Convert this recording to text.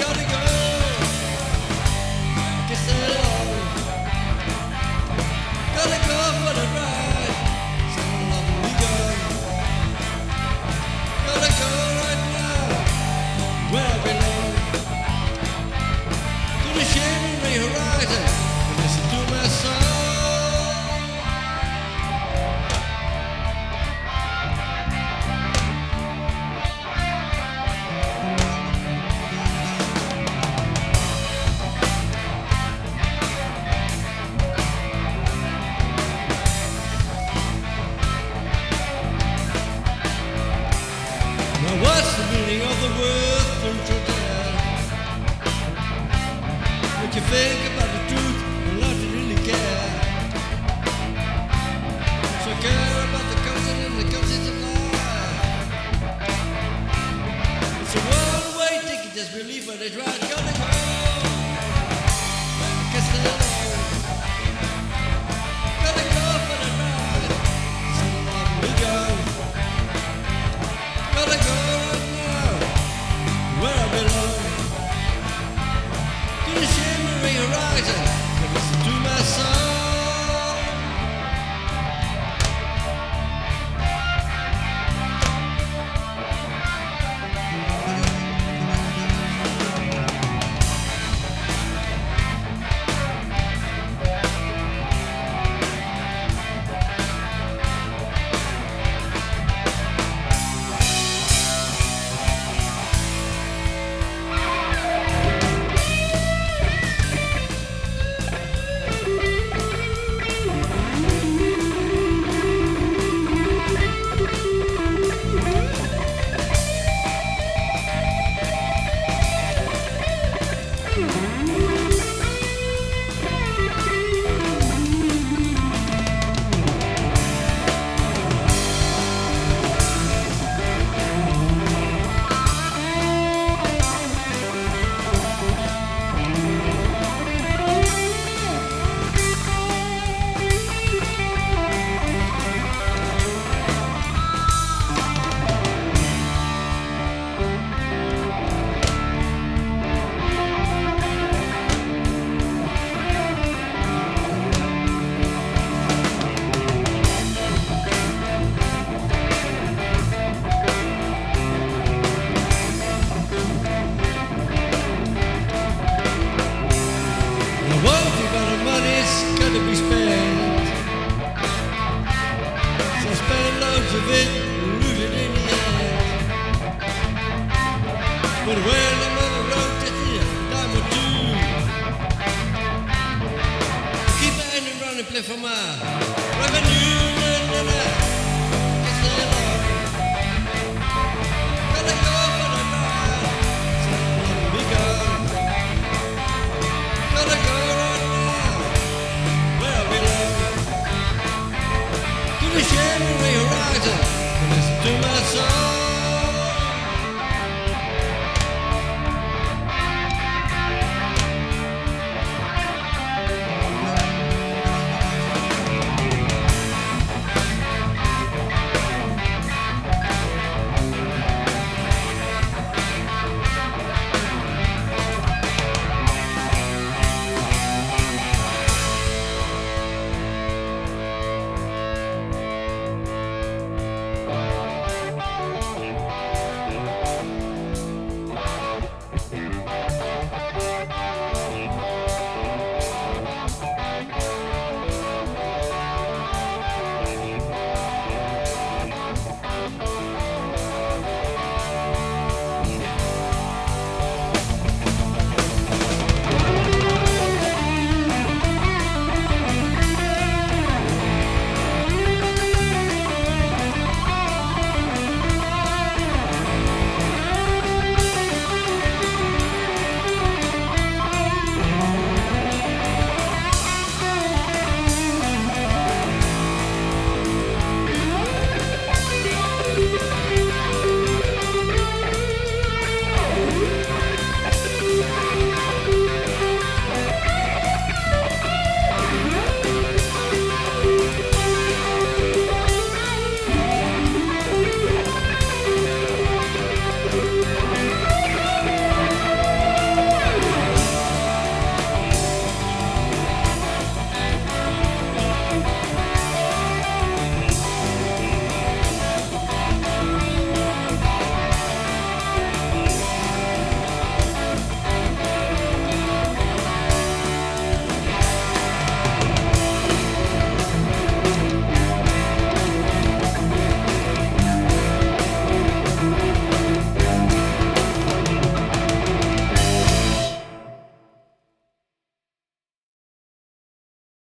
gotta go. Kiss it all. Gotta go for the ride. So long we go. Gotta go right now. Where I belong. To the shimmering horizon. Listen to my song. Now what's the meaning of the word truth or dare? What you think about the truth and not to really care. So care about the concept and the concept of life. It's a one-way ticket, just believe what it's right. Gotta go. Kiss it all. Gotta go for the ride. So long we go. Gotta go right now, where I belong. To the shimmering horizon, to listen to my song.